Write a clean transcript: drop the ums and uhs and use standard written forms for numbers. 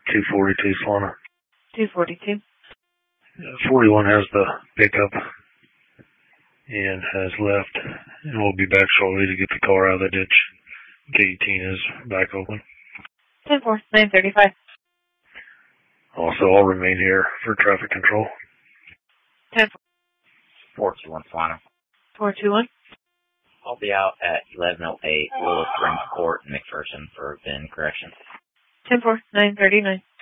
242 Solana. 242. 41 has the pickup and has left, and we'll be back shortly to get the car out of the ditch. K18 is back open. 10-4, 935. Also, I'll remain here for traffic control. 10-4. 421 Solana. 421. I'll be out at 1108 Willow Springs Court in McPherson for VIN correction. 10-4, 939.